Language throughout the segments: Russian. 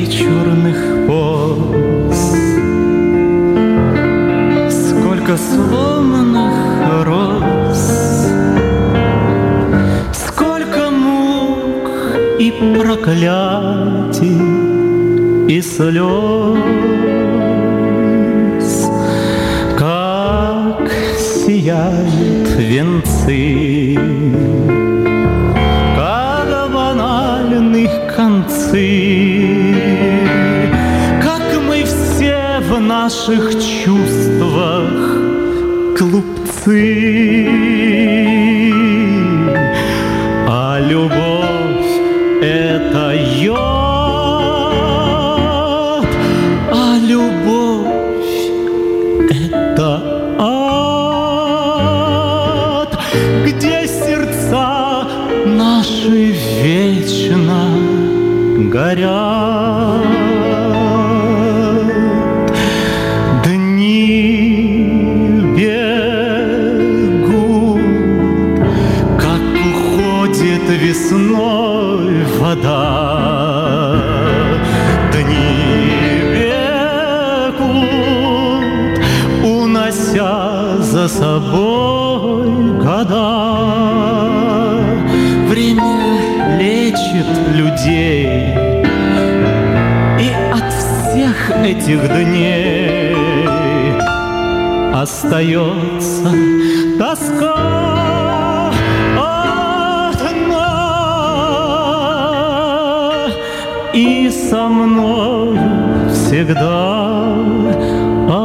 черных поз, сколько сломанных роз, сколько мук и проклятий и слез, как сияют венцы, как банальны концы, как мы все в наших чувствах глупцы, а любовь — это яд, а любовь — это ад, где сердца наши вечно горят. Дни бегут, как уходит весной вода. Дни бегут, унося за собой года. Время лечит людей, и от всех этих дней остается тоска одна, и со мною всегда она.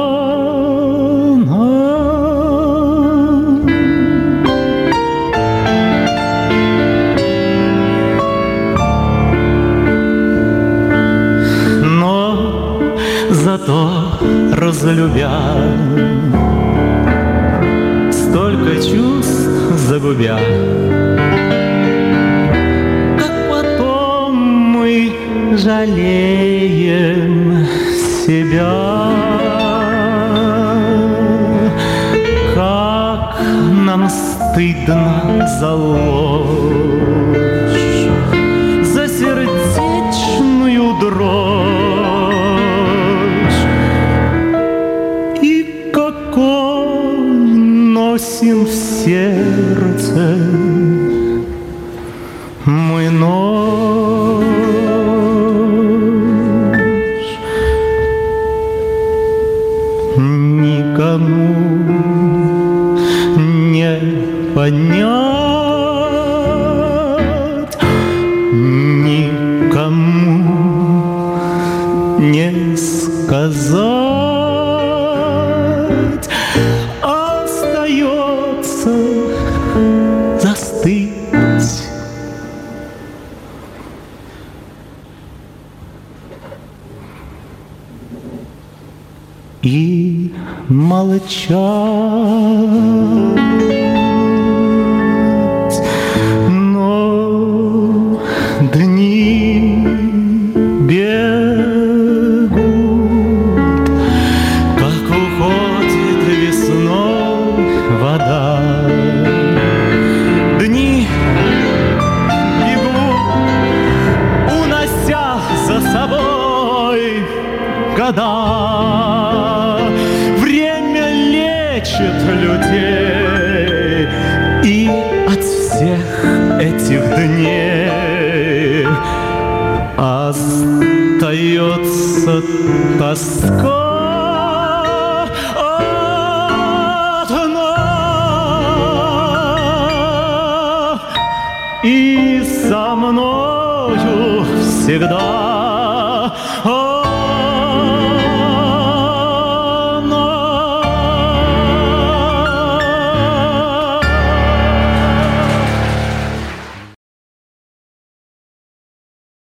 Зато разлюбя, столько чувств загубя, как потом мы жалеем себя, как нам стыдно за ложь, за сердечную дрожь. Носим в сердце мы нож, никому не понять, никому не сказать. Застыть и молчать, но дни бегут, как уходит весной вода. Дни бегут, унося за собой года. Время лечит людей, и от всех этих дней остается тоска одна, и со мною всегда